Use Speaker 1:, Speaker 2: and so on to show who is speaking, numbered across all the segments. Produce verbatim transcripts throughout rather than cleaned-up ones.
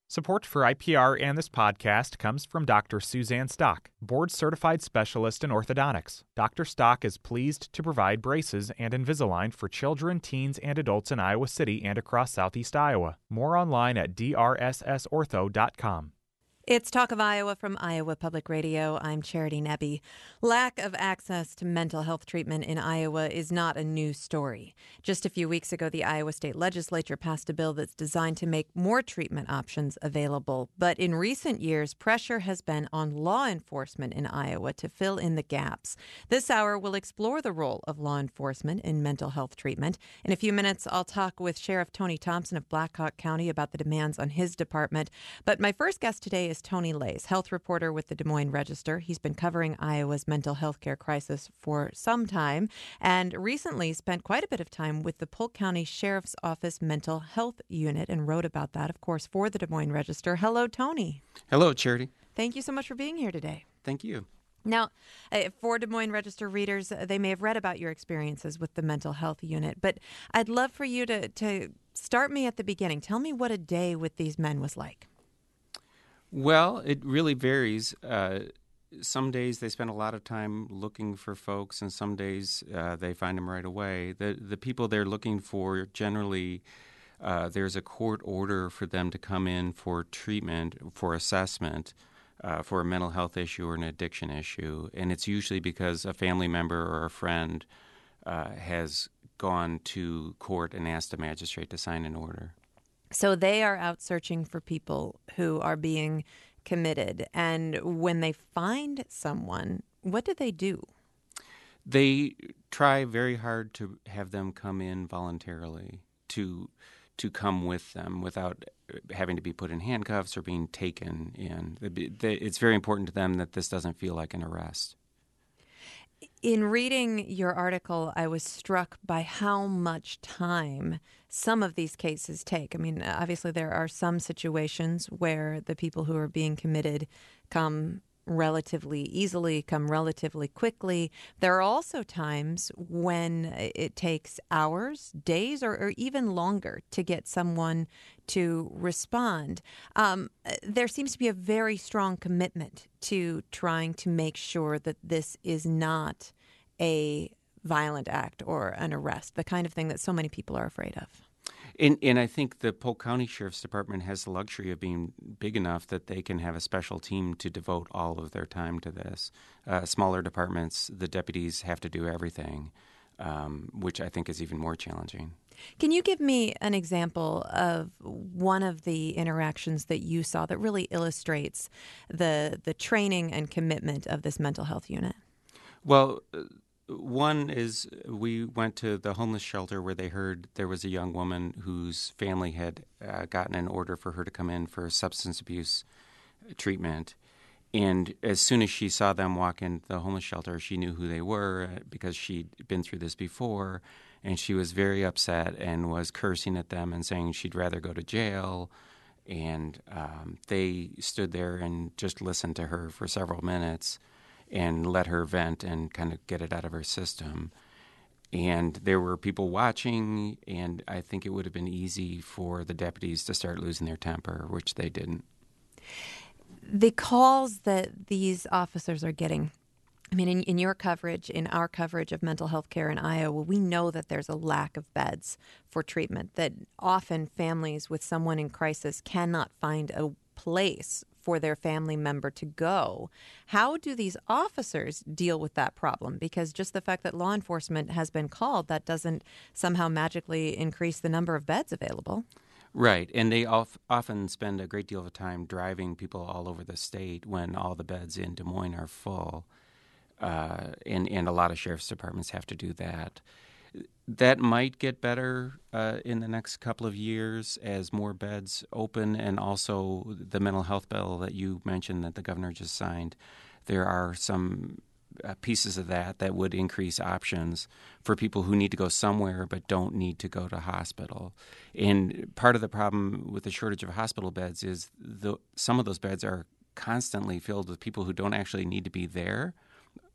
Speaker 1: Support for I P R and this podcast comes from Doctor Suzanne Stock, board-certified specialist in orthodontics. Doctor Stock is pleased to provide braces and Invisalign for children, teens, and adults in Iowa City and across southeast Iowa. More online at d r s s ortho dot com.
Speaker 2: It's Talk of Iowa from Iowa Public Radio. I'm Charity Nebbe. Lack of access to mental health treatment in Iowa is not a new story. Just a few weeks ago, the Iowa State Legislature passed a bill that's designed to make more treatment options available. But in recent years, pressure has been on law enforcement in Iowa to fill in the gaps. This hour, we'll explore the role of law enforcement in mental health treatment. In a few minutes, I'll talk with Sheriff Tony Thompson of Blackhawk County about the demands on his department. But my first guest today is Tony Lays, health reporter with the Des Moines Register. He's been covering Iowa's mental health care crisis for some time and recently spent quite a bit of time with the Polk County Sheriff's Office Mental Health Unit and wrote about that, of course, for the Des Moines Register. Hello, Tony.
Speaker 3: Hello, Charity.
Speaker 2: Thank you so much for being here today.
Speaker 3: Thank you.
Speaker 2: Now, uh, for Des Moines Register readers, uh, they may have read about your experiences with the mental health unit, but I'd love for you to, to start me at the beginning. Tell me what a day with these men was like.
Speaker 3: Well, it really varies. Uh, some days they spend a lot of time looking for folks, and some days uh, they find them right away. The the people they're looking for, generally, uh, there's a court order for them to come in for treatment, for assessment, uh, for a mental health issue or an addiction issue. And it's usually because a family member or a friend uh, has gone to court and asked a magistrate to sign an order.
Speaker 2: So they are out searching for people who are being committed. And when they find someone, what do they do?
Speaker 3: They try very hard to have them come in voluntarily, to to come with them without having to be put in handcuffs or being taken in. It's very important to them that this doesn't feel like an arrest.
Speaker 2: In reading your article, I was struck by how much time some of these cases take. I mean, obviously there are some situations where the people who are being committed come relatively easily, come relatively quickly. There are also times when it takes hours, days, or, or even longer to get someone to respond. Um, there seems to be a very strong commitment to trying to make sure that this is not a violent act or an arrest, the kind of thing that so many people are afraid of.
Speaker 3: And, and I think the Polk County Sheriff's Department has the luxury of being big enough that they can have a special team to devote all of their time to this. Uh, smaller departments, the deputies have to do everything, um, which I think is even more challenging.
Speaker 2: Can you give me an example of one of the interactions that you saw that really illustrates the the training and commitment of this mental health unit?
Speaker 3: Well, one is we went to the homeless shelter where they heard there was a young woman whose family had uh, gotten an order for her to come in for substance abuse treatment. And as soon as she saw them walk into the homeless shelter, she knew who they were because she'd been through this before. And she was very upset and was cursing at them and saying she'd rather go to jail. And um, they stood there and just listened to her for several minutes and let her vent and kind of get it out of her system. And there were people watching, and I think it would have been easy for the deputies to start losing their temper, which they didn't.
Speaker 2: The calls that these officers are getting, I mean, in, in your coverage, in our coverage of mental health care in Iowa, we know that there's a lack of beds for treatment, that often families with someone in crisis cannot find a place for their family member to go. How do these officers deal with that problem? Because just the fact that law enforcement has been called, that doesn't somehow magically increase the number of beds available.
Speaker 3: Right, and they of, often spend a great deal of time driving people all over the state when all the beds in Des Moines are full, uh, and, and a lot of sheriff's departments have to do that. That might get better uh, in the next couple of years as more beds open, and also the mental health bill that you mentioned that the governor just signed. There are some uh, pieces of that that would increase options for people who need to go somewhere but don't need to go to hospital. And part of the problem with the shortage of hospital beds is the, some of those beds are constantly filled with people who don't actually need to be there.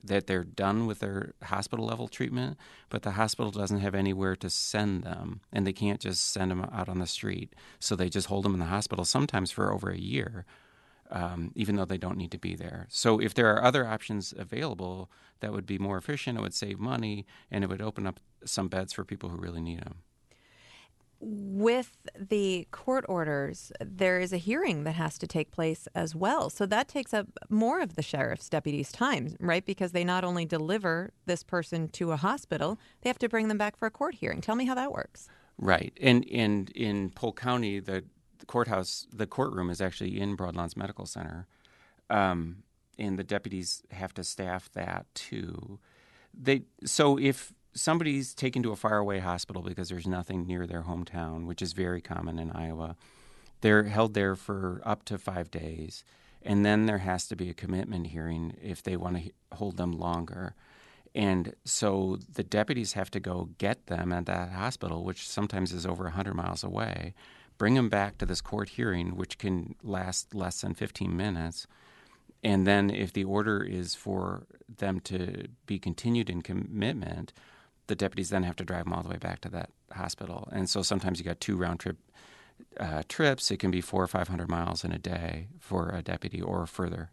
Speaker 3: that they're done with their hospital level treatment, but the hospital doesn't have anywhere to send them, and they can't just send them out on the street. So they just hold them in the hospital, sometimes for over a year, um, even though they don't need to be there. So if there are other options available that would be more efficient, it would save money, and it would open up some beds for people who really need them.
Speaker 2: With the court orders, there is a hearing that has to take place as well. So that takes up more of the sheriff's deputies' time, right? Because they not only deliver this person to a hospital, they have to bring them back for a court hearing. Tell me how that works.
Speaker 3: Right. And, and in Polk County, the, the courthouse, the courtroom is actually in Broadlawns Medical Center. Um, and the deputies have to staff that too. They So if somebody's taken to a faraway hospital because there's nothing near their hometown, which is very common in Iowa, they're held there for up to five days. And then there has to be a commitment hearing if they want to hold them longer. And so the deputies have to go get them at that hospital, which sometimes is over one hundred miles away, bring them back to this court hearing, which can last less than fifteen minutes. And then if the order is for them to be continued in commitment, the deputies then have to drive them all the way back to that hospital. And so sometimes you got two round-trip uh, trips. It can be four or five hundred miles in a day for a deputy or further.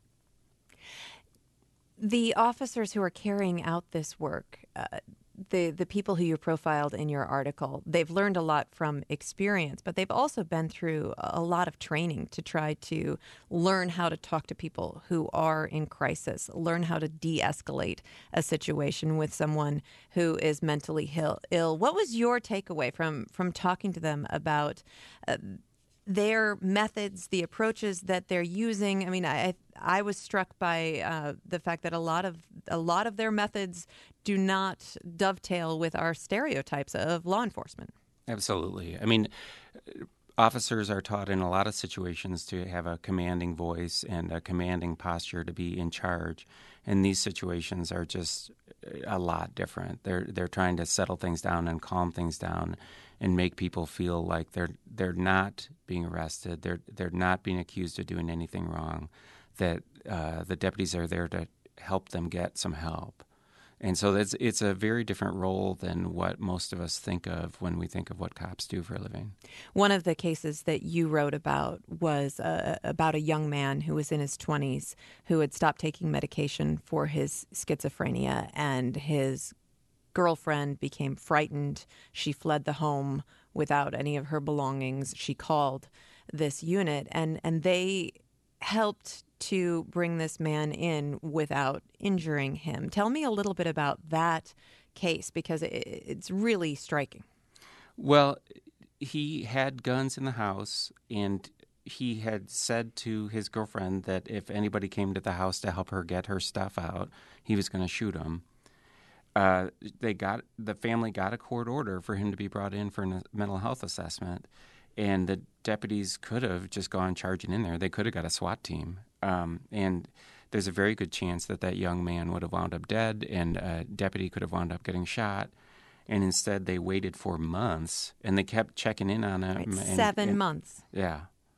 Speaker 2: The officers who are carrying out this work, uh, the, the people who you profiled in your article, they've learned a lot from experience, but they've also been through a lot of training to try to learn how to talk to people who are in crisis, learn how to de-escalate a situation with someone who is mentally ill. What was your takeaway from, from talking to them about uh, their methods, the approaches that they're using? I mean, I I was struck by uh, the fact that a lot of a lot of their methods do not dovetail with our stereotypes of law enforcement.
Speaker 3: Absolutely. I mean, officers are taught in a lot of situations to have a commanding voice and a commanding posture to be in charge. And these situations are just a lot different. They're they're trying to settle things down and calm things down and make people feel like they're they're not being arrested. They're they're not being accused of doing anything wrong. That uh, the deputies are there to help them get some help. And so it's, it's a very different role than what most of us think of when we think of what cops do for a living.
Speaker 2: One of the cases that you wrote about was uh, about a young man who was in his twenties who had stopped taking medication for his schizophrenia, and his girlfriend became frightened. She fled the home without any of her belongings. She called this unit, and, and they helped to bring this man in without injuring him. Tell me a little bit about that case, because it, it's really striking.
Speaker 3: Well, he had guns in the house, and he had said to his girlfriend that if anybody came to the house to help her get her stuff out, he was going to shoot them. Uh, they got the family got a court order for him to be brought in for a mental health assessment, and the deputies could have just gone charging in there. They could have got a SWAT team. Um, and there's a very good chance that that young man would have wound up dead, and a deputy could have wound up getting shot. And instead, they waited for months, and they kept checking in on him.
Speaker 2: Right,
Speaker 3: and,
Speaker 2: seven
Speaker 3: and,
Speaker 2: months.
Speaker 3: Yeah.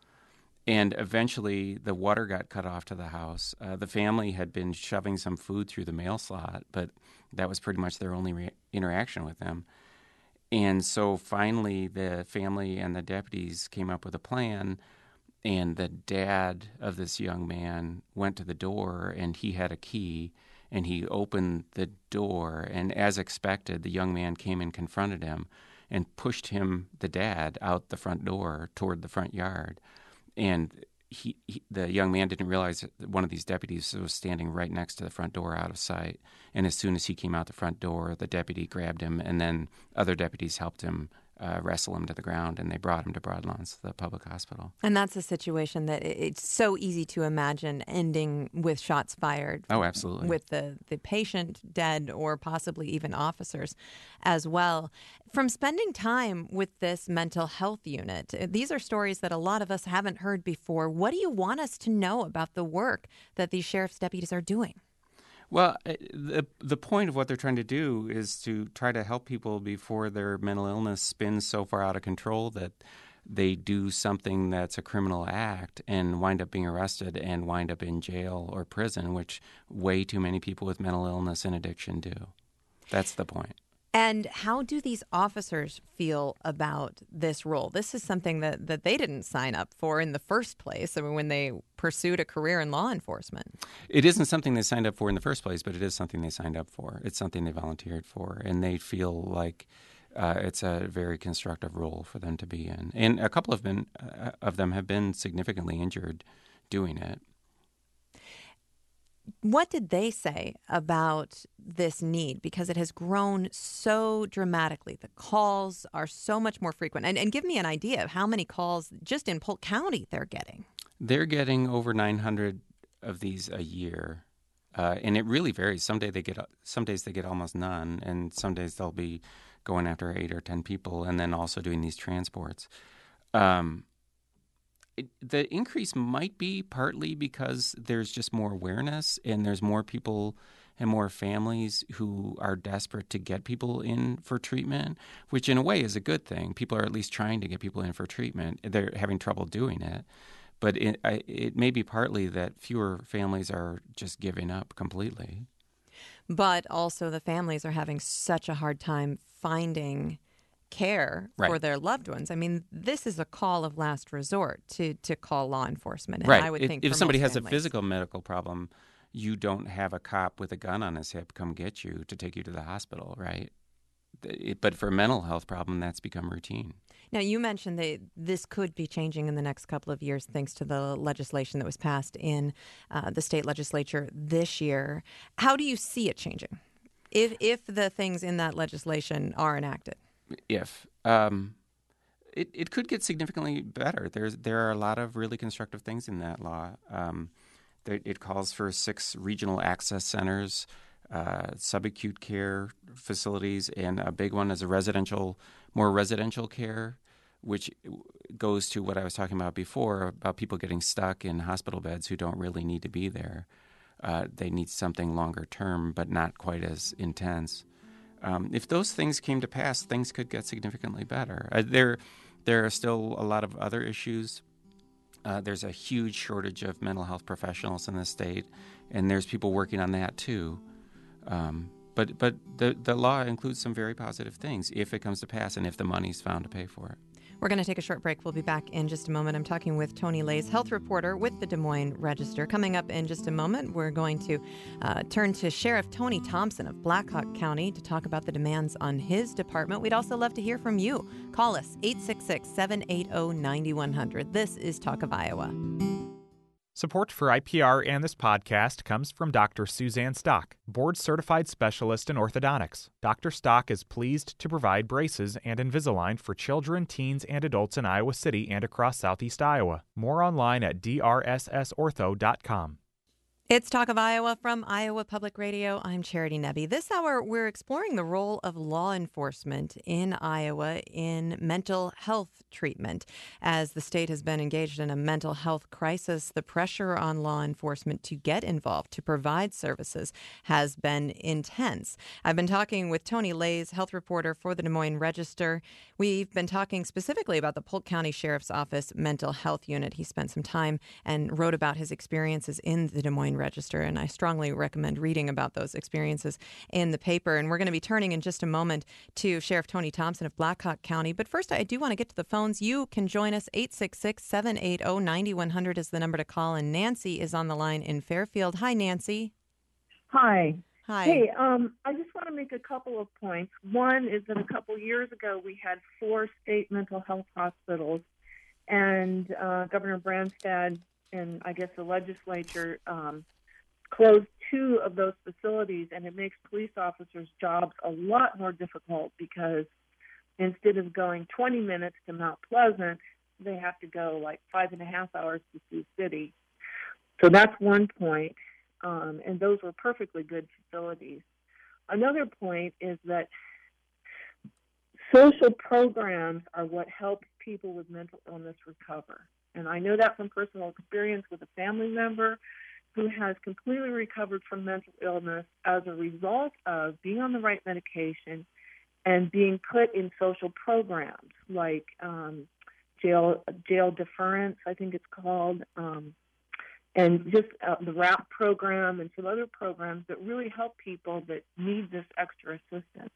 Speaker 3: And eventually, the water got cut off to the house. Uh, the family had been shoving some food through the mail slot, but that was pretty much their only re- interaction with them. And so finally, the family and the deputies came up with a plan. And the dad of this young man went to the door, and he had a key, and he opened the door. And as expected, the young man came and confronted him and pushed him, the dad, out the front door toward the front yard. And he, he, the young man didn't realize that one of these deputies was standing right next to the front door out of sight. And as soon as he came out the front door, the deputy grabbed him, and then other deputies helped him Uh, wrestle him to the ground, and they brought him to Broadlawns, the public hospital.
Speaker 2: And that's a situation that it's so easy to imagine ending with shots fired.
Speaker 3: Oh, absolutely.
Speaker 2: With the, the patient dead, or possibly even officers as well. From spending time with this mental health unit, these are stories that a lot of us haven't heard before. What do you want us to know about the work that these sheriff's deputies are doing?
Speaker 3: Well, the the point of what they're trying to do is to try to help people before their mental illness spins so far out of control that they do something that's a criminal act and wind up being arrested and wind up in jail or prison, which way too many people with mental illness and addiction do. That's the point.
Speaker 2: And how do these officers feel about this role? This is something that, that they didn't sign up for in the first place, I mean, when they pursued a career in law enforcement.
Speaker 3: It isn't something they signed up for in the first place, but it is something they signed up for. It's something they volunteered for, and they feel like uh, it's a very constructive role for them to be in. And a couple of, been, uh, of them have been significantly injured doing it.
Speaker 2: What did they say about this need? Because it has grown so dramatically. The calls are so much more frequent. And, and give me an idea of how many calls just in Polk County they're getting.
Speaker 3: They're getting over nine hundred of these a year. Uh, and it really varies. Some day they get, some days they get almost none, and some days they'll be going after eight or ten people and then also doing these transports. Um It, the increase might be partly because there's just more awareness and there's more people and more families who are desperate to get people in for treatment, which in a way is a good thing. People are at least trying to get people in for treatment. They're having trouble doing it. But it, I, it may be partly that fewer families are just giving up completely.
Speaker 2: But also the families are having such a hard time finding care
Speaker 3: right.
Speaker 2: for their loved ones. I mean, this is a call of last resort to, to call law enforcement. And
Speaker 3: right.
Speaker 2: I would
Speaker 3: if,
Speaker 2: think
Speaker 3: if somebody has
Speaker 2: families.
Speaker 3: a physical medical problem, you don't have a cop with a gun on his hip come get you to take you to the hospital, right? It, but for a mental health problem, that's become routine.
Speaker 2: Now, you mentioned that this could be changing in the next couple of years thanks to the legislation that was passed in uh, the state legislature this year. How do you see it changing if if the things in that legislation are enacted?
Speaker 3: If um, it it could get significantly better. There's there are a lot of really constructive things in that law. Um, there, it calls for six regional access centers, uh, subacute care facilities, and a big one is a residential, more residential care, which goes to what I was talking about before about people getting stuck in hospital beds who don't really need to be there. Uh, they need something longer term, but not quite as intense. Um, if those things came to pass, things could get significantly better. Uh, there, there are still a lot of other issues. Uh, there's a huge shortage of mental health professionals in the state, and there's people working on that too. Um, but but the, the law includes some very positive things if it comes to pass and if the money's found to pay for it.
Speaker 2: We're going to take a short break. We'll be back in just a moment. I'm talking with Tony Lays, health reporter with the Des Moines Register. Coming up in just a moment, we're going to uh, turn to Sheriff Tony Thompson of Blackhawk County to talk about the demands on his department. We'd also love to hear from you. Call us eight six six, seven eight zero, nine one zero zero. This is Talk of Iowa.
Speaker 1: Support for I P R and this podcast comes from Doctor Suzanne Stock, board-certified specialist in orthodontics. Doctor Stock is pleased to provide braces and Invisalign for children, teens, and adults in Iowa City and across southeast Iowa. More online at d r s s ortho dot com.
Speaker 2: It's Talk of Iowa from Iowa Public Radio. I'm Charity Nebbe. This hour, we're exploring the role of law enforcement in Iowa in mental health treatment. As the state has been engaged in a mental health crisis, the pressure on law enforcement to get involved, to provide services, has been intense. I've been talking with Tony Lays, health reporter for the Des Moines Register. We've been talking specifically about the Polk County Sheriff's Office Mental Health Unit. He spent some time and wrote about his experiences in the Des Moines Register, and I strongly recommend reading about those experiences in the paper. And we're going to be turning in just a moment to Sheriff Tony Thompson of Blackhawk County. But first, I do want to get to the phones. You can join us. eight six six, seven eight zero, nine one zero zero is the number to call. And Nancy is on the line in Fairfield. Hi, Nancy.
Speaker 4: Hi.
Speaker 2: Hi.
Speaker 4: Hey, um, I just want to make a couple of points. One is that a couple years ago, we had four state mental health hospitals, and uh, Governor Branstad and I guess the legislature um, closed two of those facilities, and it makes police officers' jobs a lot more difficult because instead of going twenty minutes to Mount Pleasant, they have to go like five and a half hours to Sioux City. So that's one point, um, and those were perfectly good facilities. Another point is that social programs are what help people with mental illness recover. And I know that from personal experience with a family member who has completely recovered from mental illness as a result of being on the right medication and being put in social programs like um, jail jail deference, I think it's called, um, and just uh, the RAP program and some other programs that really help people that need this extra assistance.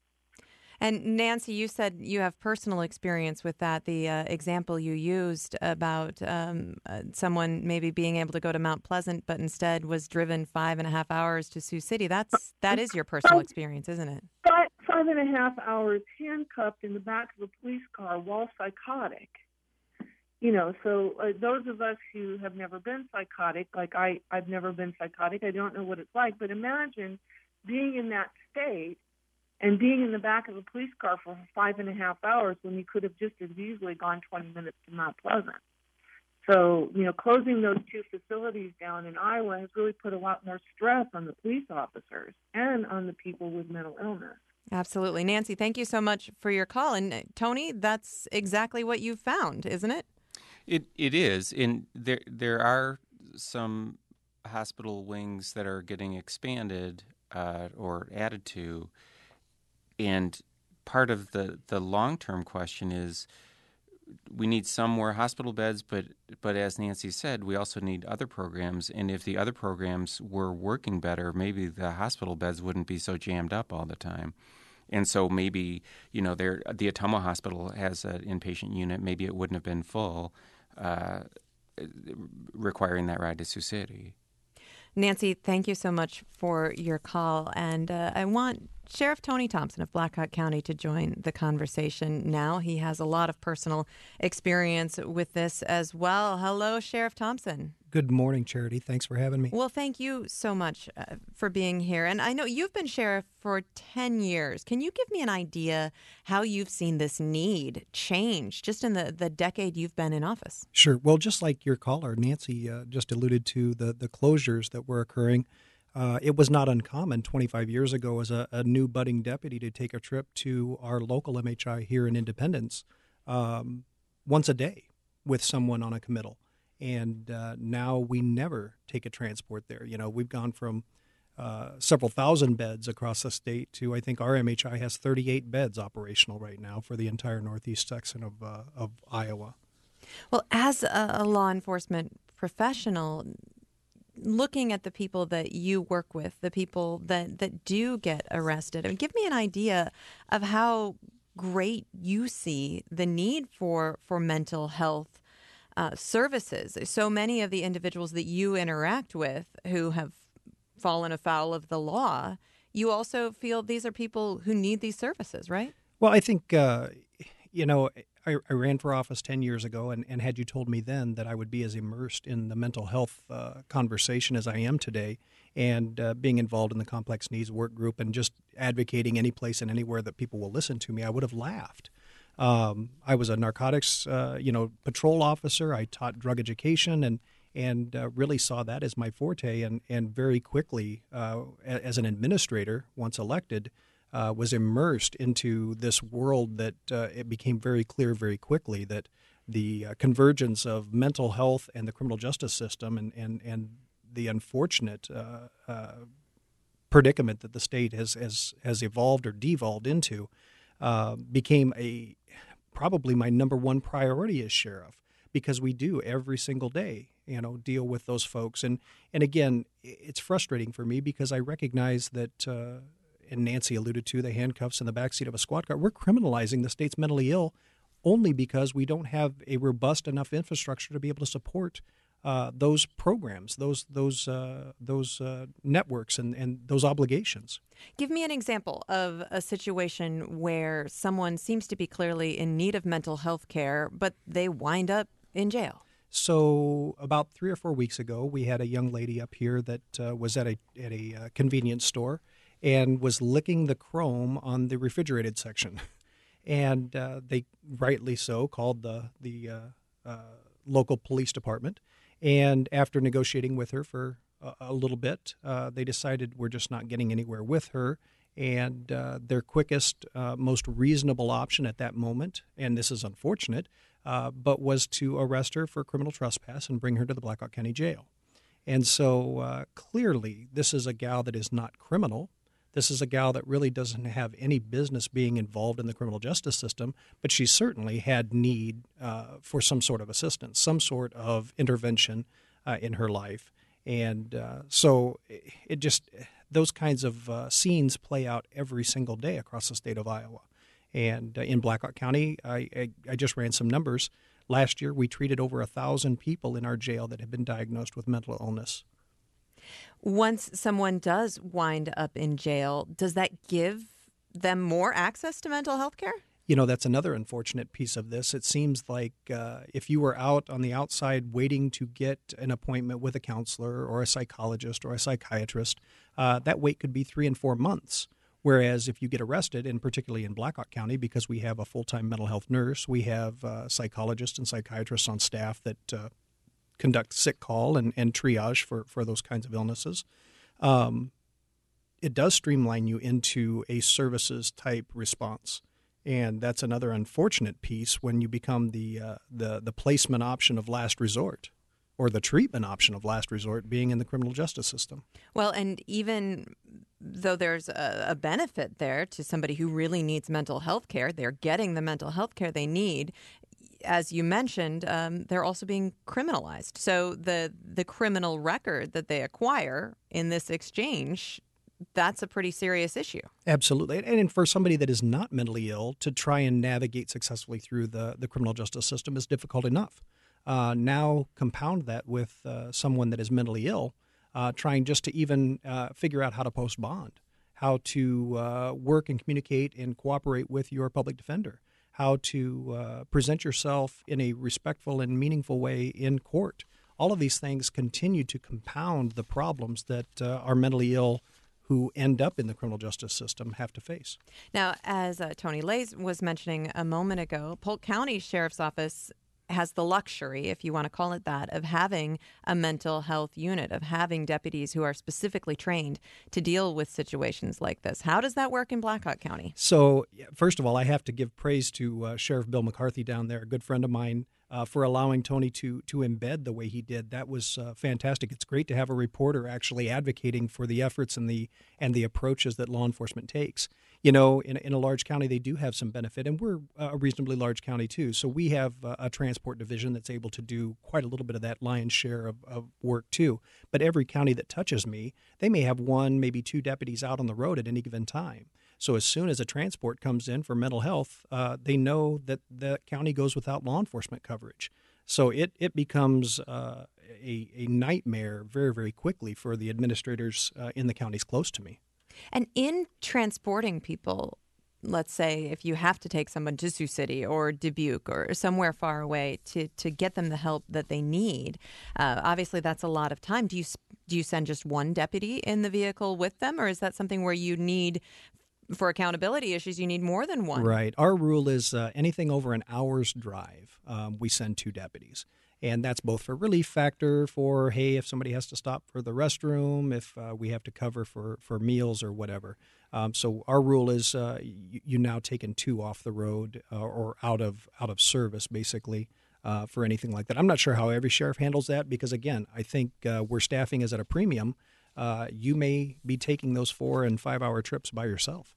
Speaker 2: And Nancy, you said you have personal experience with that. The uh, example you used about um, uh, someone maybe being able to go to Mount Pleasant, but instead was driven five and a half hours to Sioux City. That's that is your personal experience, isn't it?
Speaker 4: Five, five and a half hours handcuffed in the back of a police car while psychotic. You know, so uh, those of us who have never been psychotic, like I, I've never been psychotic. I don't know what it's like, but imagine being in that state and being in the back of a police car for five and a half hours when you could have just as easily gone twenty minutes to Mount Pleasant. So, you know, closing those two facilities down in Iowa has really put a lot more stress on the police officers and on the people with mental illness.
Speaker 2: Absolutely. Nancy, thank you so much for your call. And uh, Tony, that's exactly what you found, isn't it?
Speaker 3: It It is. And there, there are some hospital wings that are getting expanded uh, or added to. And part of the, the long-term question is we need some more hospital beds, but but as Nancy said, we also need other programs. And if the other programs were working better, maybe the hospital beds wouldn't be so jammed up all the time. And so maybe, you know, there the Ottumwa Hospital has an inpatient unit. Maybe it wouldn't have been full, uh, requiring that ride to Sioux City.
Speaker 2: Nancy, thank you so much for your call. And uh, I want Sheriff Tony Thompson of Blackhawk County to join the conversation now. He has a lot of personal experience with this as well. Hello, Sheriff Thompson.
Speaker 5: Good morning, Charity. Thanks for having me.
Speaker 2: Well, thank you so much uh, for being here. And I know you've been sheriff for ten years. Can you give me an idea how you've seen this need change just in the, the decade you've been in office?
Speaker 5: Sure. Well, just like your caller, Nancy, uh, just alluded to the, the closures that were occurring. Uh, it was not uncommon twenty-five years ago as a, a new budding deputy to take a trip to our local M H I here in Independence um, once a day with someone on a committal. And uh, now we never take a transport there. You know, we've gone from uh, several thousand beds across the state to, I think our M H I has thirty-eight beds operational right now for the entire northeast section of uh, of Iowa.
Speaker 2: Well, as a, a law enforcement professional, looking at the people that you work with, the people that, that do get arrested, I mean, give me an idea of how great you see the need for, for mental health uh, services. So many of the individuals that you interact with who have fallen afoul of the law, you also feel these are people who need these services, right?
Speaker 5: Well, I think, uh, you know, I, I ran for office ten years ago, and, and had you told me then that I would be as immersed in the mental health uh, conversation as I am today, and uh, being involved in the complex needs work group and just advocating any place and anywhere that people will listen to me, I would have laughed. Um, I was a narcotics, uh, you know, patrol officer. I taught drug education and and uh, really saw that as my forte. And, and very quickly, uh, as an administrator, once elected, Uh, was immersed into this world that uh, it became very clear very quickly that the uh, convergence of mental health and the criminal justice system and, and, and the unfortunate uh, uh, predicament that the state has, has, has evolved or devolved into uh, became a probably my number one priority as sheriff, because we do every single day, you know, deal with those folks. And, and again, it's frustrating for me because I recognize that uh, and Nancy alluded to, the handcuffs in the backseat of a squad car. We're criminalizing the state's mentally ill only because we don't have a robust enough infrastructure to be able to support uh, those programs, those those uh, those uh, networks, and, and those obligations.
Speaker 2: Give me an example of a situation where someone seems to be clearly in need of mental health care, but they wind up in jail.
Speaker 5: So about three or four weeks ago, we had a young lady up here that uh, was at a at a uh, convenience store and was licking the chrome on the refrigerated section. And uh, they, rightly so, called the, the uh, uh, local police department. And after negotiating with her for a, a little bit, uh, they decided we're just not getting anywhere with her. And uh, their quickest, uh, most reasonable option at that moment, and this is unfortunate, uh, but was to arrest her for criminal trespass and bring her to the Blackhawk County Jail. And so uh, clearly this is a gal that is not criminal. This is a gal that really doesn't have any business being involved in the criminal justice system, but she certainly had need uh, for some sort of assistance, some sort of intervention uh, in her life. And uh, so it just, those kinds of uh, scenes play out every single day across the state of Iowa. And uh, in Blackhawk County, I, I, I just ran some numbers. Last year, we treated over a thousand people in our jail that had been diagnosed with mental illness.
Speaker 2: Once someone does wind up in jail, does that give them more access to mental health care?
Speaker 5: You know, that's another unfortunate piece of this. It seems like uh, if you were out on the outside waiting to get an appointment with a counselor or a psychologist or a psychiatrist, uh, that wait could be three and four months. Whereas if you get arrested, and particularly in Blackhawk County, because we have a full-time mental health nurse, we have uh, psychologists and psychiatrists on staff that uh, conduct sick call and, and triage for, for those kinds of illnesses. Um, it does streamline you into a services type response. And that's another unfortunate piece when you become the, uh, the, the placement option of last resort, or the treatment option of last resort being in the criminal justice system.
Speaker 2: Well, and even though there's a, a benefit there to somebody who really needs mental health care, they're getting the mental health care they need. As you mentioned, um, they're also being criminalized. So the the criminal record that they acquire in this exchange, that's a pretty serious issue.
Speaker 5: Absolutely. And for somebody that is not mentally ill to try and navigate successfully through the, the criminal justice system is difficult enough. Uh, now compound that with uh, someone that is mentally ill, uh, trying just to even uh, figure out how to post bond, how to uh, work and communicate and cooperate with your public defender, how to uh, present yourself in a respectful and meaningful way in court. All of these things continue to compound the problems that uh, our mentally ill who end up in the criminal justice system have to face.
Speaker 2: Now, as uh, Tony Lays was mentioning a moment ago, Polk County Sheriff's Office has the luxury, if you want to call it that, of having a mental health unit, of having deputies who are specifically trained to deal with situations like this. How does that work in Blackhawk County?
Speaker 5: So, first of all, I have to give praise to uh, Sheriff Bill McCarthy down there, a good friend of mine, uh, for allowing Tony to to embed the way he did. That was uh, fantastic. It's great to have a reporter actually advocating for the efforts and the and the approaches that law enforcement takes. You know, in, in a large county, they do have some benefit, and we're a reasonably large county, too. So we have a, a transport division that's able to do quite a little bit of that lion's share of, of work, too. But every county that touches me, they may have one, maybe two deputies out on the road at any given time. So as soon as a transport comes in for mental health, uh, they know that the county goes without law enforcement coverage. So it, it becomes uh, a, a nightmare very, very quickly for the administrators uh, in the counties close to me.
Speaker 2: And in transporting people, let's say if you have to take someone to Sioux City or Dubuque or somewhere far away to, to get them the help that they need, uh, obviously that's a lot of time. Do you do you send just one deputy in the vehicle with them, or is that something where you need, for accountability issues, you need more than one?
Speaker 5: Right. Our rule is uh, anything over an hour's drive, um, we send two deputies. And that's both for relief factor, for, hey, if somebody has to stop for the restroom, if uh, we have to cover for, for meals or whatever. Um, so our rule is uh, you, you now taking two off the road uh, or out of out of service, basically, uh, for anything like that. I'm not sure how every sheriff handles that because, again, I think uh, where staffing is at a premium, uh, you may be taking those four- and five-hour trips by yourself.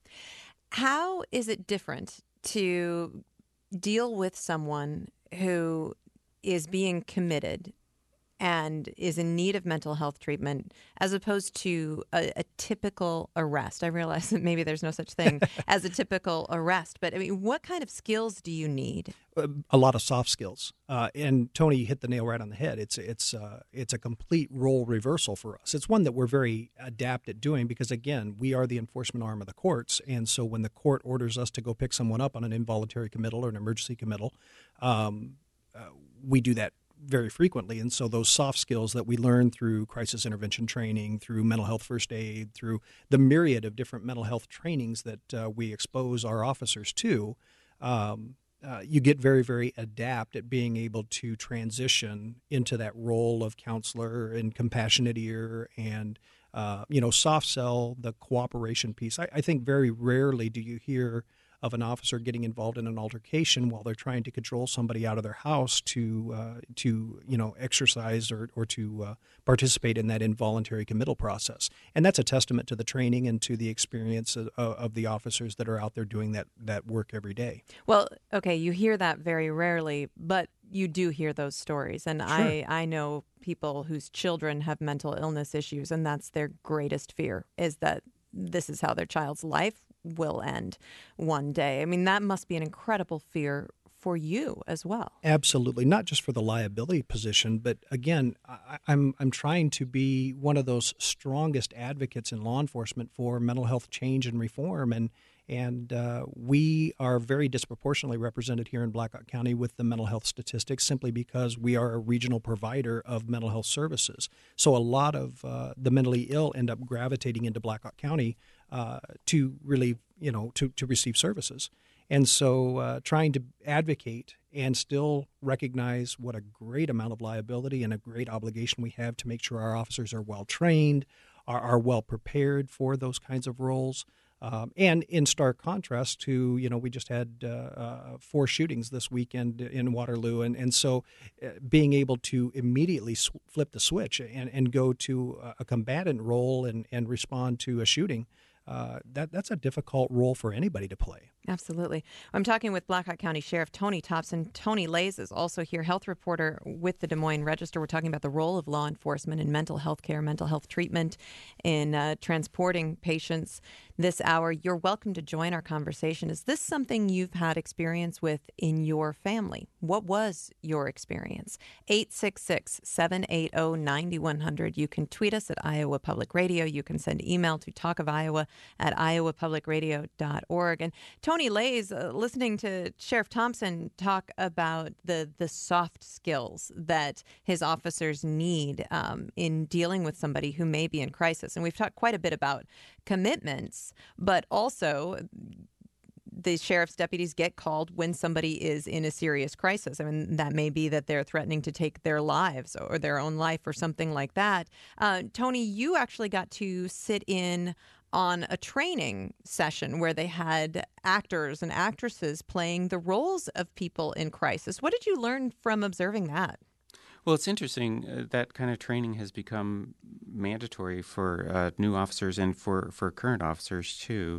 Speaker 2: How is it different to deal with someone who is being committed and is in need of mental health treatment as opposed to a, a typical arrest? I realize that maybe there's no such thing as a typical arrest, but I mean, what kind of skills do you need?
Speaker 5: A lot of soft skills. Uh, and Tony hit the nail right on the head. It's it's uh, it's a complete role reversal for us. It's one that we're very adept at doing because, again, we are the enforcement arm of the courts. And so when the court orders us to go pick someone up on an involuntary committal or an emergency committal, um, uh, we do that very frequently. And so those soft skills that we learn through crisis intervention training, through mental health first aid, through the myriad of different mental health trainings that uh, we expose our officers to, um, uh, you get very, very adept at being able to transition into that role of counselor and compassionate ear and, uh, you know, soft sell, the cooperation piece. I, I think very rarely do you hear of an officer getting involved in an altercation while they're trying to control somebody out of their house to uh, to you know exercise or or to uh, participate in that involuntary committal process. And that's a testament to the training and to the experience of, of the officers that are out there doing that that work every day.
Speaker 2: Well, okay, you hear that very rarely, but you do hear those stories. And
Speaker 5: Sure.
Speaker 2: I, I know people whose children have mental illness issues, and that's their greatest fear, is that this is how their child's life will end one day. I mean, that must be an incredible fear for you as well.
Speaker 5: Absolutely, not just for the liability position, but again, I, I'm I'm trying to be one of those strongest advocates in law enforcement for mental health change and reform, and and uh, we are very disproportionately represented here in Blackhawk County with the mental health statistics, simply because we are a regional provider of mental health services. So a lot of uh, the mentally ill end up gravitating into Blackhawk County uh, to really, you know, to to receive services. And so uh, trying to advocate and still recognize what a great amount of liability and a great obligation we have to make sure our officers are well trained, are, are well prepared for those kinds of roles. Um, and in stark contrast to, you know, we just had uh, uh, four shootings this weekend in Waterloo. And, and so uh, being able to immediately sw- flip the switch and, and go to a combatant role and, and respond to a shooting, uh, that that's a difficult role for anybody to play.
Speaker 2: Absolutely. I'm talking with Blackhawk County Sheriff Tony Thompson. Tony Lays is also here, health reporter with the Des Moines Register. We're talking about the role of law enforcement in mental health care, mental health treatment, in uh, transporting patients this hour. You're welcome to join our conversation. Is this something you've had experience with in your family? What was your experience? eight six six, seven eight zero, nine one zero zero. You can tweet us at Iowa Public Radio. You can send email to talkofiowa at iowa public radio dot org. And Tony Lays, uh, listening to Sheriff Thompson talk about the the soft skills that his officers need um, in dealing with somebody who may be in crisis. And we've talked quite a bit about commitments, but also the sheriff's deputies get called when somebody is in a serious crisis. I mean, that may be that they're threatening to take their lives or their own life or something like that. Uh, Tony, you actually got to sit in on a training session where they had actors and actresses playing the roles of people in crisis. What did you learn from observing that?
Speaker 3: Well, it's interesting. Uh, that kind of training has become mandatory for uh, new officers and for, for current officers, too.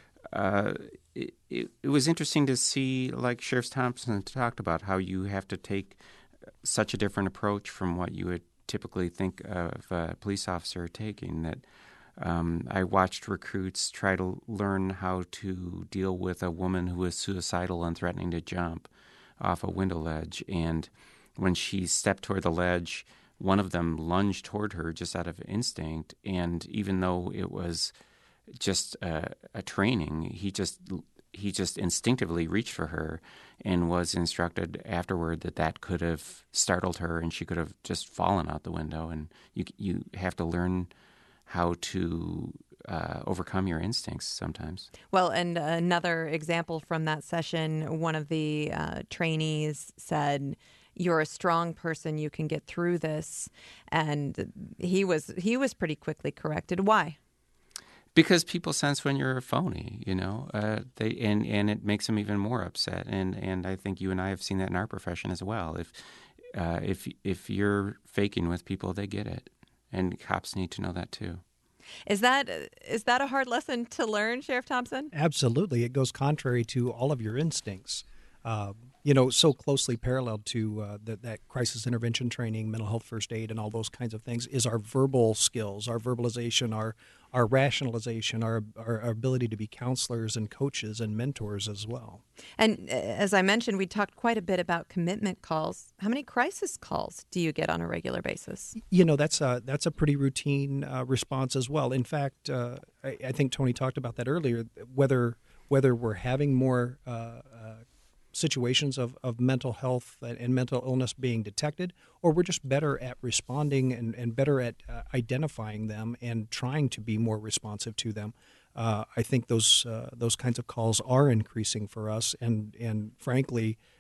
Speaker 3: Uh, it, it, it was interesting to see, like Sheriff Thompson talked about, how you have to take such a different approach from what you would typically think of a police officer taking, that Um, I watched recruits try to learn how to deal with a woman who was suicidal and threatening to jump off a window ledge. And when she stepped toward the ledge, one of them lunged toward her just out of instinct. And even though it was just a, a training, he just he just instinctively reached for her and was instructed afterward that that could have startled her and she could have just fallen out the window. And you you have to learn how to uh, overcome your instincts sometimes.
Speaker 2: Well, and another example from that session, one of the uh, trainees said, "You're a strong person. You can get through this." And he was he was pretty quickly corrected. Why?
Speaker 3: Because people sense when you're a phony, you know, uh, they and, and it makes them even more upset. And, and I think you and I have seen that in our profession as well. If uh, if if you're faking with people, they get it. And cops need to know that, too.
Speaker 2: Is that is that a hard lesson to learn, Sheriff Thompson?
Speaker 5: Absolutely. It goes contrary to all of your instincts. Uh, you know, so closely paralleled to uh, the, that crisis intervention training, mental health first aid, and all those kinds of things is our verbal skills, our verbalization, our our rationalization, our, our our ability to be counselors and coaches and mentors as well.
Speaker 2: And as I mentioned, we talked quite a bit about commitment calls. How many crisis calls do you get on a regular basis?
Speaker 5: You know, that's a, that's a pretty routine uh, response as well. In fact, uh, I, I think Tony talked about that earlier, whether whether we're having more uh, uh, situations of, of mental health and mental illness being detected, or we're just better at responding and, and better at uh, identifying them and trying to be more responsive to them. Uh, I think those uh, those kinds of calls are increasing for us, and and frankly,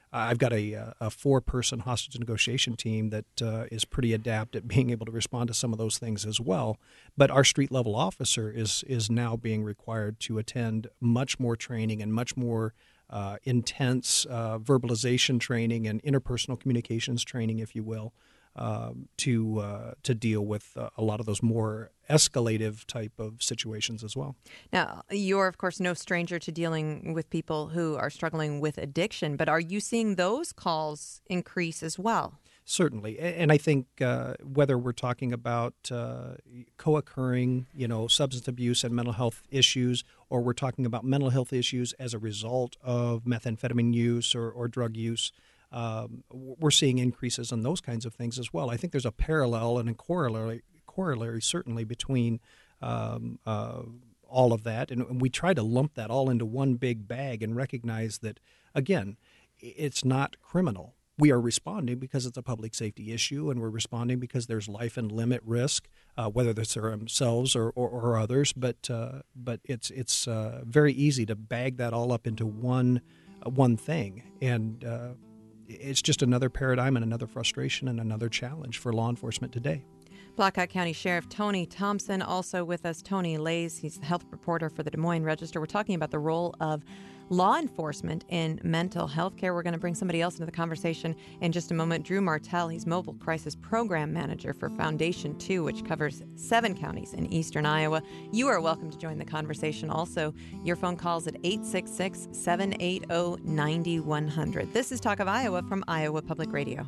Speaker 5: I've got a, a four-person hostage negotiation team that uh, is pretty adept at being able to respond to some of those things as well. But our street-level officer is is now being required to attend much more training and much more uh, intense uh, verbalization training and interpersonal communications training, if you will, um, to uh, to deal with uh, a lot of those more escalative type of situations as well.
Speaker 2: Now, you're, of course, no stranger to dealing with people who are struggling with addiction, but are you seeing those calls increase as well?
Speaker 5: Certainly. And I think uh, whether we're talking about uh, co-occurring, you know, substance abuse and mental health issues, or we're talking about mental health issues as a result of methamphetamine use or, or drug use, um, we're seeing increases in those kinds of things as well. I think there's a parallel and a corollary corollary certainly between um, uh, all of that, and we try to lump that all into one big bag and recognize that, again, it's not criminal. We are responding because it's a public safety issue, and we're responding because there's life and limb at risk, uh, whether that's themselves or, or, or others. But uh, but it's it's uh, very easy to bag that all up into one uh, one thing, and uh, it's just another paradigm and another frustration and another challenge for law enforcement today.
Speaker 2: Blackhawk County Sheriff Tony Thompson also with us. Tony Lays, he's the health reporter for the Des Moines Register. We're talking about the role of law enforcement in mental health care. We're going to bring somebody else into the conversation in just a moment. Drew Martell, he's Mobile Crisis Program Manager for Foundation two, which covers seven counties in eastern Iowa. You are welcome to join the conversation also. Your phone calls at eight six six, seven eight zero, nine one zero zero. This is Talk of Iowa from Iowa Public Radio.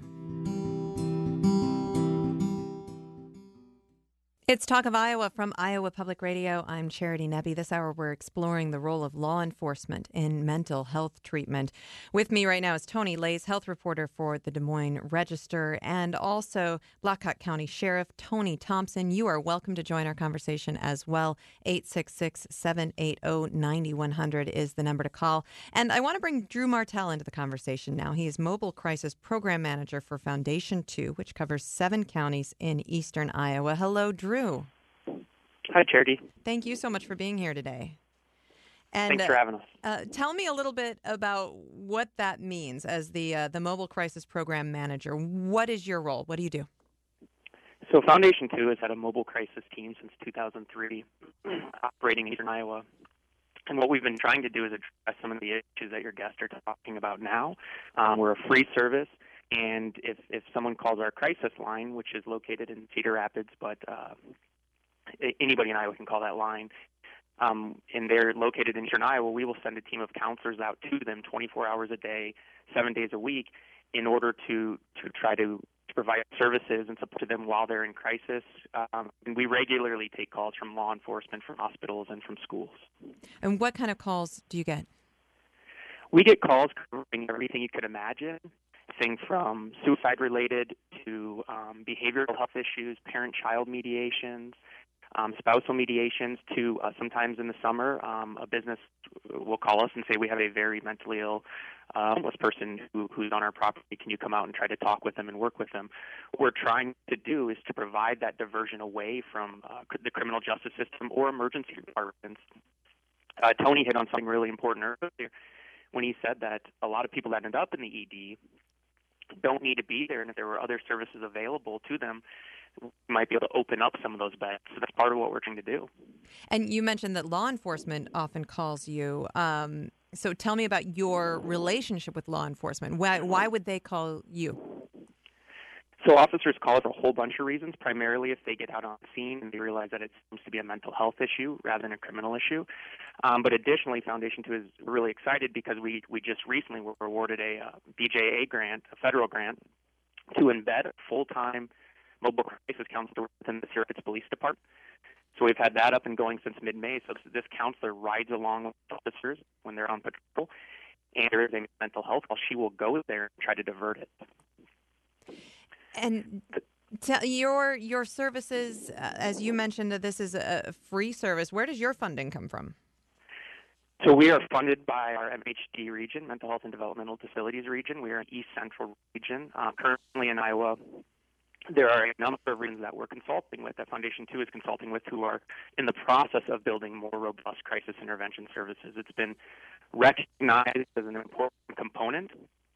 Speaker 2: It's Talk of Iowa from Iowa Public Radio. I'm Charity Nebbe. This hour we're exploring the role of law enforcement in mental health treatment. With me right now is Tony Lays, health reporter for the Des Moines Register, and also Blackhawk County Sheriff Tony Thompson. You are welcome to join our conversation as well. eight six six, seven eight zero, nine one zero zero is the number to call. And I want to bring Drew Martell into the conversation now. He is Mobile Crisis Program Manager for Foundation two, which covers seven counties in eastern Iowa. Hello, Drew.
Speaker 6: Hi, Charity.
Speaker 2: Thank you so much for being here today. And,
Speaker 6: Thanks for having us.
Speaker 2: Uh, uh, tell me a little bit about what that means as the uh, the Mobile Crisis Program Manager. What is your role? What do you do?
Speaker 6: So Foundation two has had a mobile crisis team since two thousand three, operating in eastern Iowa. And what we've been trying to do is address some of the issues that your guests are talking about now. Um, we're a free service. And if, if someone calls our crisis line, which is located in Cedar Rapids, but uh, anybody in Iowa can call that line, um, and they're located in eastern Iowa, we will send a team of counselors out to them twenty-four hours a day, seven days a week, in order to, to try to, to provide services and support to them while they're in crisis. Um, and we regularly take calls from law enforcement, from hospitals, and from schools.
Speaker 2: And what kind of calls do you get?
Speaker 6: We get calls covering everything you could imagine. Thing from suicide-related to um, behavioral health issues, parent-child mediations, um, spousal mediations, to uh, sometimes in the summer, um, a business will call us and say, we have a very mentally ill uh, homeless person who, who's on our property. Can you come out and try to talk with them and work with them? What we're trying to do is to provide that diversion away from uh, the criminal justice system or emergency departments. Uh, Tony hit on something really important earlier when he said that a lot of people that end up in the E D don't need to be there, and if there were other services available to them, we might be able to open up some of those beds. So that's part of what we're trying to do.
Speaker 2: And you mentioned that law enforcement often calls you. Um, so tell me about your relationship with law enforcement. Why, why would they call you?
Speaker 6: So officers call us for a whole bunch of reasons, primarily if they get out on the scene and they realize that it seems to be a mental health issue rather than a criminal issue. Um, but additionally, Foundation two is really excited because we, we just recently were awarded a uh, B J A grant, a federal grant, to embed a full-time mobile crisis counselor within the Syracuse Police Department. So we've had that up and going since mid-May. So this, this counselor rides along with officers when they're on patrol, and there is a mental health call. She will go there and try to divert it.
Speaker 2: And tell your your services, uh, as you mentioned, that this is a free service. Where does your funding come from?
Speaker 6: So we are funded by our M H D region, Mental Health and Developmental Disabilities region. We are an East Central region. Uh, currently in Iowa, there are a number of regions that we're consulting with, that Foundation two is consulting with, who are in the process of building more robust crisis intervention services. It's been recognized as an important component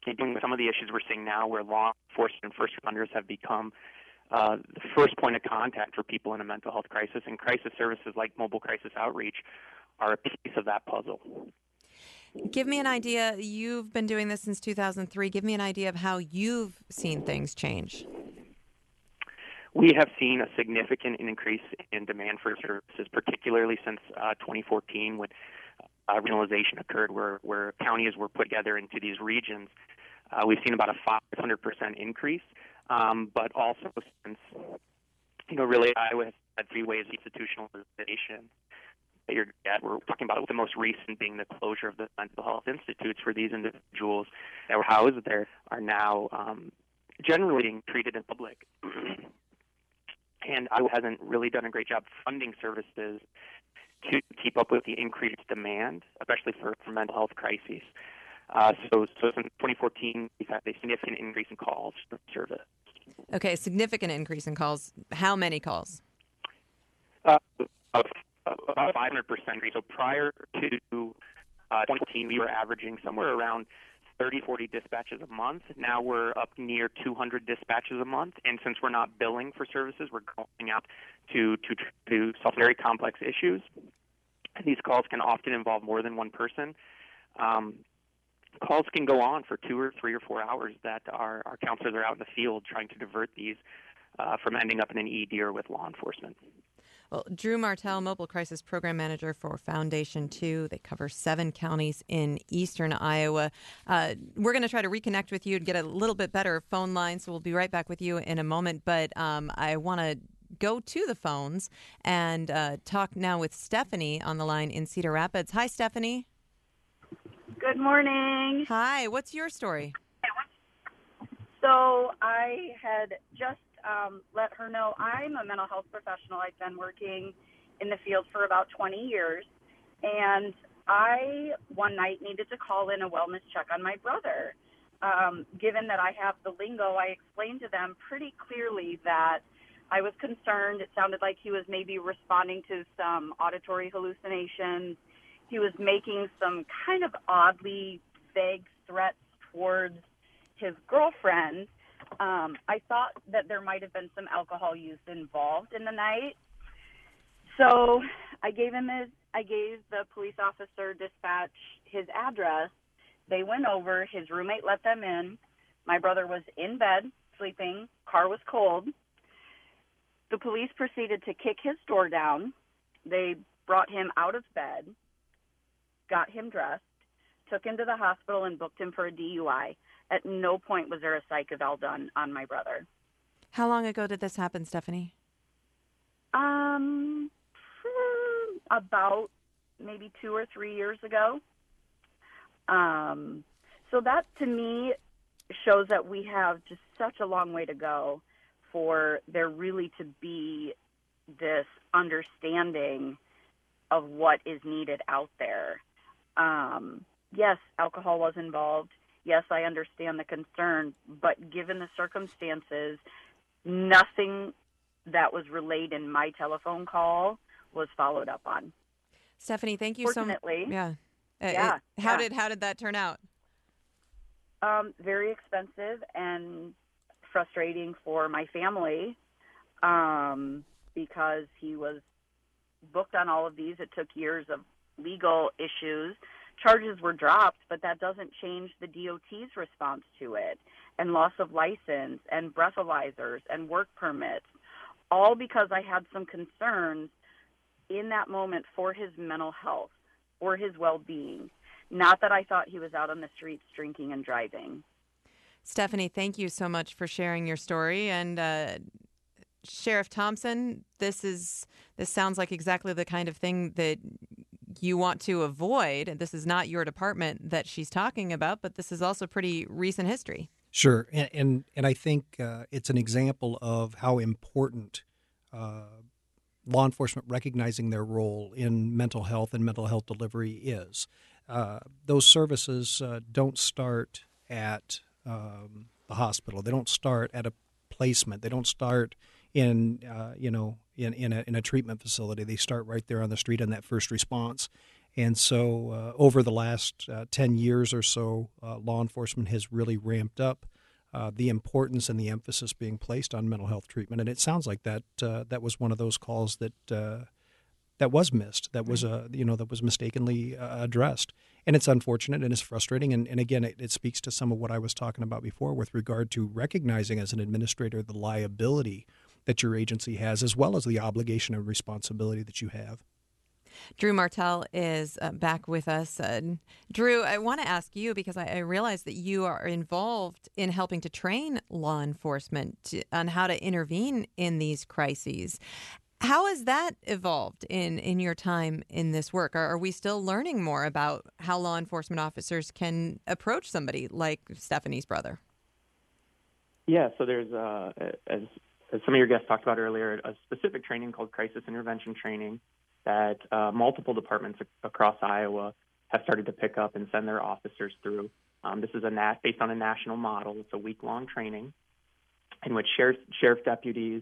Speaker 6: dealing with some of the issues we're seeing now where law enforcement and first responders have become uh, the first point of contact for people in a mental health crisis, and crisis services like mobile crisis outreach are a piece of that puzzle.
Speaker 2: Give me an idea. You've been doing this since two thousand three. Give me an idea of how you've seen things change.
Speaker 6: We have seen a significant increase in demand for services, particularly since uh, twenty fourteen when uh, regionalization occurred, where, where counties were put together into these regions. Uh, we've seen about a five hundred percent increase, um, but also since, you know, really Iowa has had three waves of institutionalization that you're at. We're talking about the most recent being the closure of the mental health institutes, where these individuals that were housed there are now um, generally being treated in public. And Iowa hasn't really done a great job funding services to keep up with the increased demand, especially for, for mental health crises. Uh, so, so since twenty fourteen, we've had a significant increase in calls for service.
Speaker 2: Okay, significant increase in calls. How many calls?
Speaker 6: Uh, about five hundred percent increase. So prior to uh, twenty fourteen, we were averaging somewhere around thirty, forty dispatches a month. Now we're up near two hundred dispatches a month. And since we're not billing for services, we're going out to, to, to solve very complex issues. And these calls can often involve more than one person. Um, calls can go on for two or three or four hours that our, our counselors are out in the field trying to divert these uh, from ending up in an E D or with law enforcement.
Speaker 2: Well, Drew Martell, Mobile Crisis Program Manager for Foundation two. They cover seven counties in eastern Iowa. Uh, we're going to try to reconnect with you and get a little bit better phone line, so we'll be right back with you in a moment. But um, I want to go to the phones and uh, talk now with Stephanie on the line in Cedar Rapids. Hi, Stephanie.
Speaker 7: Good morning.
Speaker 2: Hi. What's your story?
Speaker 7: So I had just Um, let her know I'm a mental health professional. I've been working in the field for about twenty years, and I one night needed to call in a wellness check on my brother. Um, given that I have the lingo, I explained to them pretty clearly that I was concerned. It sounded like he was maybe responding to some auditory hallucinations. He was making some kind of oddly vague threats towards his girlfriend. Um, I thought that there might have been some alcohol use involved in the night. So I gave him his, I gave the police officer dispatch his address. They went over. His roommate let them in. My brother was in bed, sleeping. Car was cold. The police proceeded to kick his door down. They brought him out of bed, got him dressed, took him to the hospital, and booked him for a D U I. At no point was there a psych eval done on my brother.
Speaker 2: How long ago did this happen, Stephanie?
Speaker 7: Um, about maybe two or three years ago. Um, so that to me shows that we have just such a long way to go for there really to be this understanding of what is needed out there. Um, yes, alcohol was involved. Yes, I understand the concern, but given the circumstances, nothing that was relayed in my telephone call was followed up on.
Speaker 2: Stephanie, thank you so much.
Speaker 7: Fortunately,
Speaker 2: Yeah. Uh,
Speaker 7: yeah.
Speaker 2: it, how
Speaker 7: yeah.
Speaker 2: did how did that turn out?
Speaker 7: Um, very expensive and frustrating for my family um, because he was booked on all of these. It took years of legal issues. Charges were dropped, but that doesn't change the D O T's response to it, and loss of license, and breathalyzers, and work permits, all because I had some concerns in that moment for his mental health, for his well-being, not that I thought he was out on the streets drinking and driving.
Speaker 2: Stephanie, thank you so much for sharing your story. And uh, Sheriff Thompson, this is this sounds like exactly the kind of thing that you want to avoid. This is not your department that she's talking about, but this is also pretty recent history.
Speaker 5: Sure, and and, and I think uh, it's an example of how important uh, law enforcement recognizing their role in mental health and mental health delivery is. Uh, those services uh, don't start at um, the hospital. They don't start at a placement. They don't start in uh, you know in in a, in a treatment facility. They start right there on the street in that first response. And so uh, over the last uh, ten years or so, uh, law enforcement has really ramped up uh, the importance and the emphasis being placed on mental health treatment. And it sounds like that uh, that was one of those calls that uh, that was missed, that was uh, you know that was mistakenly uh, addressed. And it's unfortunate and it's frustrating. And, and again, it, it speaks to some of what I was talking about before with regard to recognizing as an administrator the liability that your agency has, as well as the obligation and responsibility that you have.
Speaker 2: Drew Martell is uh, back with us. Uh, Drew, I want to ask you, because I, I realize that you are involved in helping to train law enforcement to, on how to intervene in these crises. How has that evolved in, in your time in this work? Are, are we still learning more about how law enforcement officers can approach somebody like Stephanie's brother?
Speaker 6: Yeah, so there's, uh, as, as some of your guests talked about earlier, a specific training called crisis intervention training that uh, multiple departments ac- across Iowa have started to pick up and send their officers through. Um, this is a nat- based on a national model. It's a week-long training in which sheriff, sheriff deputies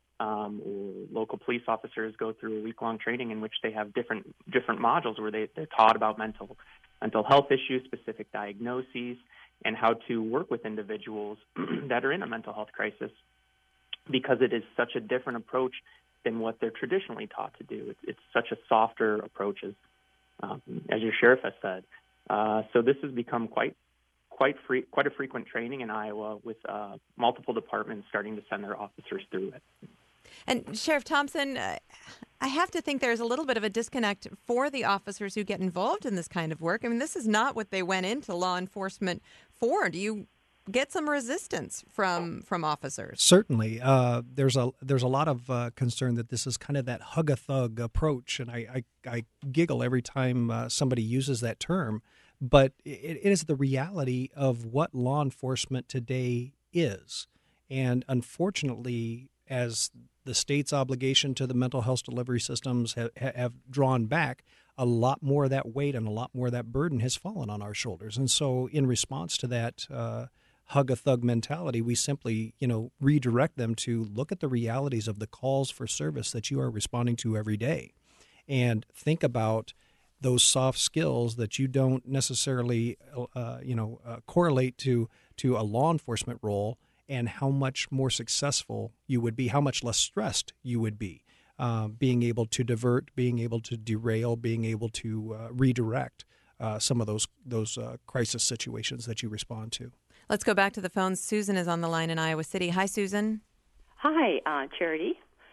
Speaker 6: um, or local police officers go through a week-long training in which they have different different modules where they, they're taught about mental mental health issues, specific diagnoses, and how to work with individuals that are in a mental health crisis, because it is such a different approach than what they're traditionally taught to do. It's, it's such a softer approach, as, um, as your sheriff has said. Uh, so this has become quite quite free, quite a frequent training in Iowa, with uh, multiple departments starting to send their officers through it.
Speaker 2: And Sheriff Thompson, uh, I have to think there's a little bit of a disconnect for the officers who get involved in this kind of work. I mean, this is not what they went into law enforcement for. Do you get some resistance from from officers?
Speaker 5: Certainly. Uh, there's a there's a lot of uh, concern that this is kind of that hug-a-thug approach, and I, I, I giggle every time uh, somebody uses that term, but it, it is the reality of what law enforcement today is. And unfortunately, as the state's obligation to the mental health delivery systems have, have drawn back, a lot more of that weight and a lot more of that burden has fallen on our shoulders. And so in response to that uh, hug-a-thug mentality, we simply, you know, redirect them to look at the realities of the calls for service that you are responding to every day, and think about those soft skills that you don't necessarily, uh, you know, uh, correlate to to a law enforcement role, and how much more successful you would be, how much less stressed you would be, uh, being able to divert, being able to derail, being able to uh, redirect uh, some of those those uh, crisis situations that you respond to.
Speaker 2: Let's go back to the phone. Susan is on the line in Iowa City. Hi, Susan.
Speaker 8: Hi, uh, Charity.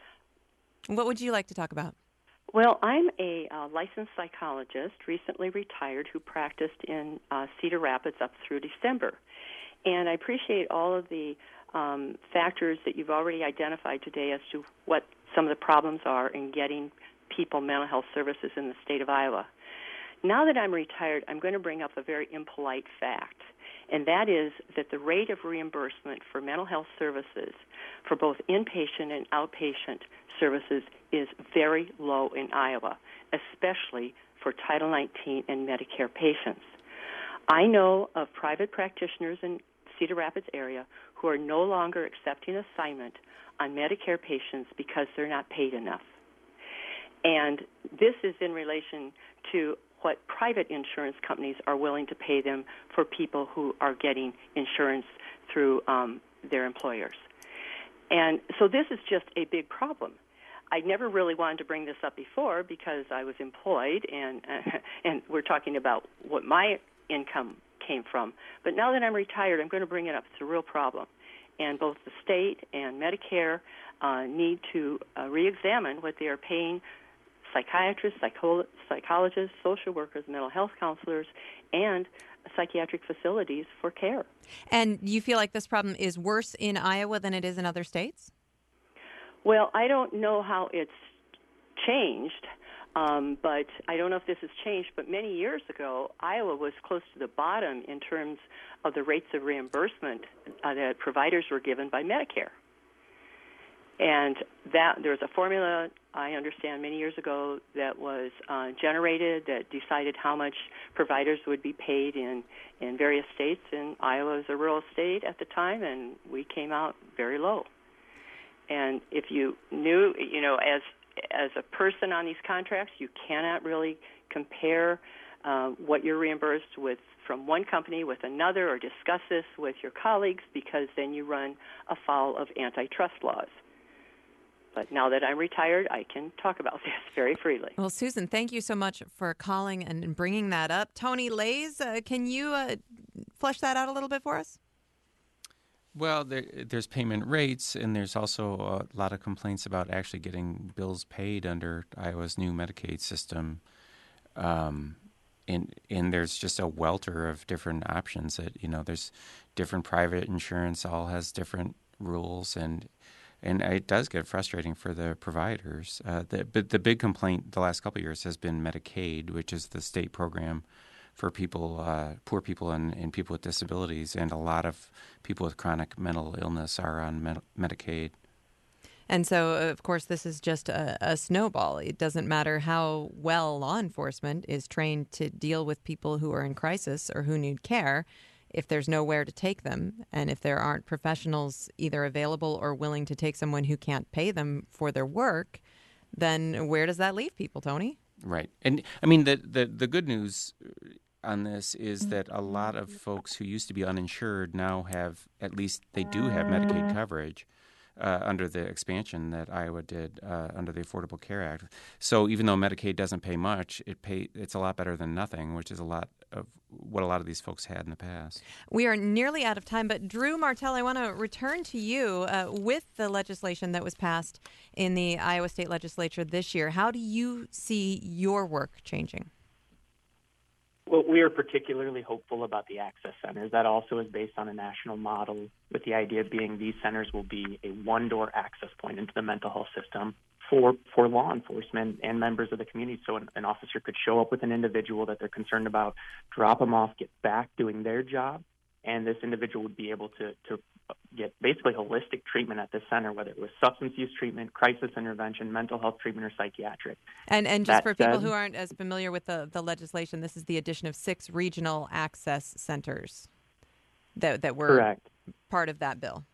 Speaker 2: What would you like to talk about?
Speaker 8: Well, I'm a uh, licensed psychologist, recently retired, who practiced in uh, Cedar Rapids up through December. And I appreciate all of the um, factors that you've already identified today as to what some of the problems are in getting people mental health services in the state of Iowa. Now that I'm retired, I'm going to bring up a very impolite fact, and that is that the rate of reimbursement for mental health services for both inpatient and outpatient services is very low in Iowa, especially for Title nineteen and Medicare patients. I know of private practitioners in Cedar Rapids area who are no longer accepting assignment on Medicare patients because they're not paid enough. And this is in relation to what private insurance companies are willing to pay them for people who are getting insurance through um, their employers. And so this is just a big problem. I never really wanted to bring this up before because I was employed, and uh, and we're talking about what my income came from. But now that I'm retired, I'm going to bring it up. It's a real problem. And both the state and Medicare uh, need to uh, re-examine what they are paying psychiatrists, psycho- psychologists, social workers, mental health counselors, and psychiatric facilities for care.
Speaker 2: And you feel like this problem is worse in Iowa than it is in other states?
Speaker 8: Well, I don't know how it's changed, um, but I don't know if this has changed. But many years ago, Iowa was close to the bottom in terms of the rates of reimbursement uh, that providers were given by Medicare. And that there was a formula, I understand, many years ago that was uh, generated that decided how much providers would be paid in, in various states. And Iowa was a rural state at the time, and we came out very low. And if you knew, you know, as as a person on these contracts, you cannot really compare uh, what you're reimbursed with from one company with another, or discuss this with your colleagues, because then you run afoul of antitrust laws. But now that I'm retired, I can talk about this very freely.
Speaker 2: Well, Susan, thank you so much for calling and bringing that up. Tony Lays, uh, can you uh, flesh that out a little bit for us?
Speaker 3: Well, there, there's payment rates, and there's also a lot of complaints about actually getting bills paid under Iowa's new Medicaid system. Um, and, and there's just a welter of different options that, you know, there's different private insurance, all has different rules, and and it does get frustrating for the providers. Uh, the, but the big complaint the last couple of years has been Medicaid, which is the state program for people, uh, poor people and, and people with disabilities, and a lot of people with chronic mental illness are on med- Medicaid.
Speaker 2: And so, of course, this is just a, a snowball. It doesn't matter how well law enforcement is trained to deal with people who are in crisis or who need care. If there's nowhere to take them, and if there aren't professionals either available or willing to take someone who can't pay them for their work, then where does that leave people, Tony?
Speaker 3: Right. And, I mean, the, the, the good news on this is that a lot of folks who used to be uninsured now have, at least they do have Medicaid coverage uh, under the expansion that Iowa did uh, under the Affordable Care Act. So even though Medicaid doesn't pay much, it pay it's a lot better than nothing, which is a lot of what a lot of these folks had in the past.
Speaker 2: We are nearly out of time, but Drew Martell, I want to return to you uh, with the legislation that was passed in the Iowa State Legislature this year. How do you see your work changing?
Speaker 6: Well, we are particularly hopeful about the access centers. That also is based on a national model, with the idea being these centers will be a one-door access point into the mental health system for for law enforcement and members of the community. So an, an officer could show up with an individual that they're concerned about, drop them off, get back doing their job, and this individual would be able to, to get basically holistic treatment at this center, whether it was substance use treatment, crisis intervention, mental health treatment, or psychiatric.
Speaker 2: And and just
Speaker 6: That
Speaker 2: for people
Speaker 6: said,
Speaker 2: who aren't as familiar with the, the legislation, this is the addition of six regional access centers that that were
Speaker 6: correct.
Speaker 2: part of that bill.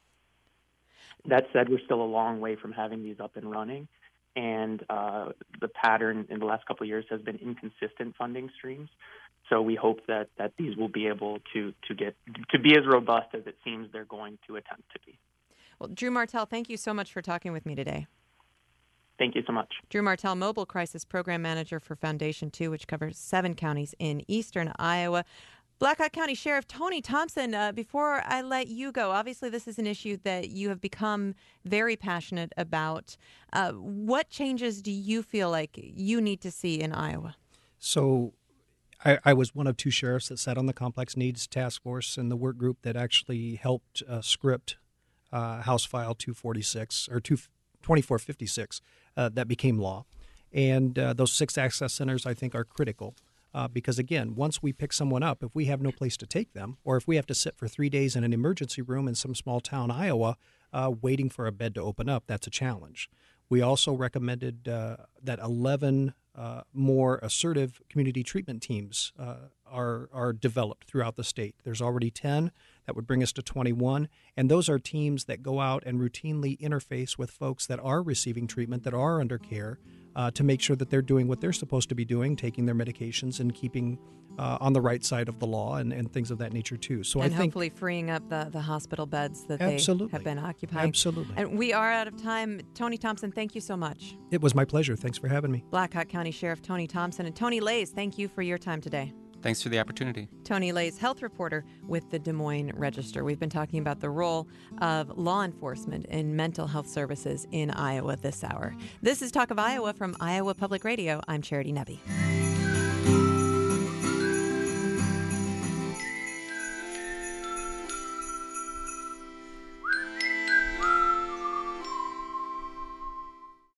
Speaker 6: That said, we're still a long way from having these up and running, and uh, the pattern in the last couple of years has been inconsistent funding streams. So we hope that, that these will be able to, to get to be as robust as it seems they're going to attempt to be.
Speaker 2: Well, Drew Martell, thank you so much for talking with me today.
Speaker 6: Thank you so much.
Speaker 2: Drew Martell, Mobile Crisis Program Manager for Foundation two, which covers seven counties in eastern Iowa. Blackhawk County Sheriff Tony Thompson, uh, before I let you go, obviously this is an issue that you have become very passionate about. Uh, what changes do you feel like you need to see in Iowa?
Speaker 5: So I, I was one of two sheriffs that sat on the Complex Needs Task Force and the work group that actually helped uh, script uh, House File two forty-six or twenty-four fifty-six uh, that became law. And uh, those six access centers, I think, are critical. Uh, because, again, once we pick someone up, if we have no place to take them, or if we have to sit for three days in an emergency room in some small town, Iowa, uh, waiting for a bed to open up, that's a challenge. We also recommended uh, that eleven uh, more assertive community treatment teams uh, are are developed throughout the state. There's already ten. That would bring us to twenty-one. And those are teams that go out and routinely interface with folks that are receiving treatment, that are under care, uh, to make sure that they're doing what they're supposed to be doing, taking their medications and keeping uh, on the right side of the law and, and things of that nature, too. So
Speaker 2: and
Speaker 5: I think
Speaker 2: hopefully freeing up the, the hospital beds that
Speaker 5: absolutely.
Speaker 2: they have been occupying.
Speaker 5: Absolutely.
Speaker 2: And we are out of time. Tony Thompson, thank you so much.
Speaker 5: It was my pleasure. Thanks for having me.
Speaker 2: Blackhawk County Sheriff Tony Thompson and Tony Lays, thank you for your time today.
Speaker 3: Thanks for the opportunity.
Speaker 2: Tony Lays, health reporter with the Des Moines Register. We've been talking about the role of law enforcement in mental health services in Iowa this hour. This is Talk of Iowa from Iowa Public Radio. I'm Charity Nebbe.